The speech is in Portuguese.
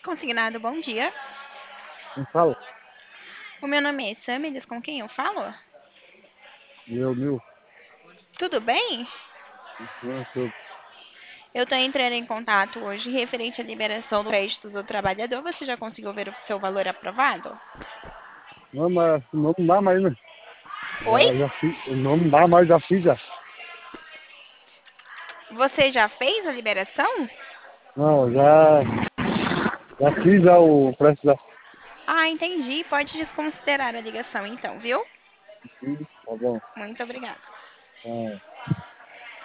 Consignado, bom dia. Não fala? O meu nome é Samilis, com quem eu falo? Meu, Tudo bem? não, eu, Eu estou entrando em contato hoje referente à liberação do crédito do trabalhador. Você já conseguiu ver o seu valor aprovado? não, mas o nome não dá mais, né? Oi? Já fiz, o nome não dá mais, já fiz já. Você já fez a liberação? Não, já fiz já o preço da. Ah, entendi. Pode desconsiderar a ligação então, viu? Tá bom. Muito obrigada. Tá.